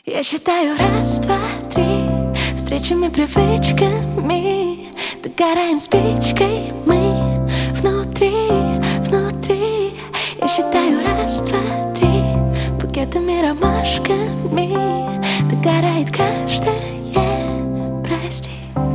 Я считаю раз, два, три, встречами, привычками, догораем спичкой мы внутри, внутри. Я считаю раз, два, три, букетами, ромашками догорает каждая, прости.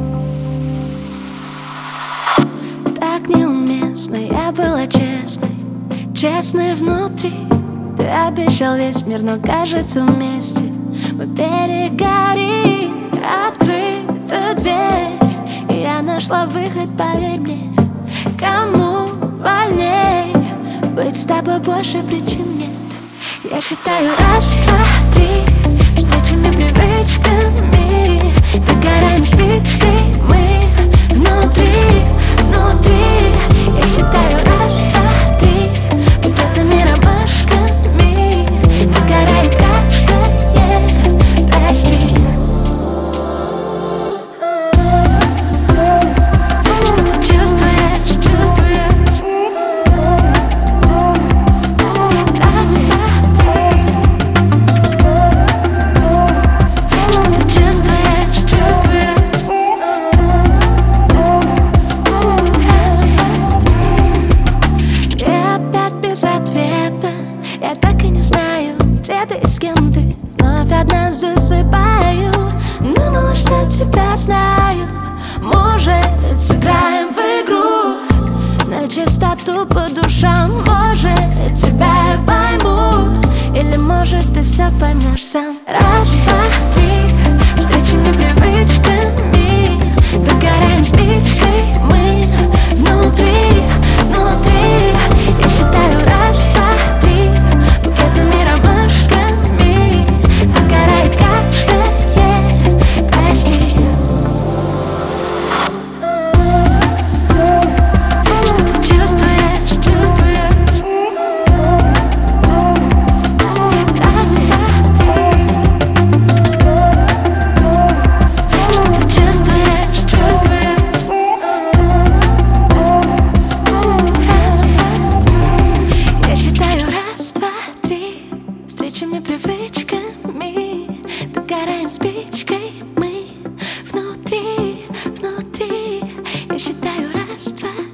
Так неуместно, я была честной, честной внутри. Ты обещал весь мир, но кажется вместе мы перегорим. Открыта дверь, и я нашла выход, поверь мне. Кому вольней быть с тобой, больше причин нет. Я считаю раз, два, три, встречами, привычками догораем спичкой мы внутри, внутри. Я считаю раз, два, три, букетами, ромашками догорает каждая, прости. Что ты чувствуешь, чувствуешь? Раз, два, три. Что ты чувствуешь, чувствуешь? Раз, два, три. Я опять без ответа. Я так и не знаю, где ты и с кем ты. Вновь одна засыпаю. Думала, что тебя знаю. Может, сыграем в игру на чистоту по душам. Может, тебя я пойму, или может ты все поймешь сам. Раз, два, три, встречами, привычками догораем спичкой мы внутри, внутри. Я считаю раз, два, три, букетами, ромашками догорает каждая, прости. Что ты чувствуешь, чувствуешь? Раз, два, три. Что ты чувствуешь, чувствуешь? Раз, два, три. Я считаю раз, два, три, встречами, привычками догораем спичкой мы внутри, внутри. Я считаю раз, два,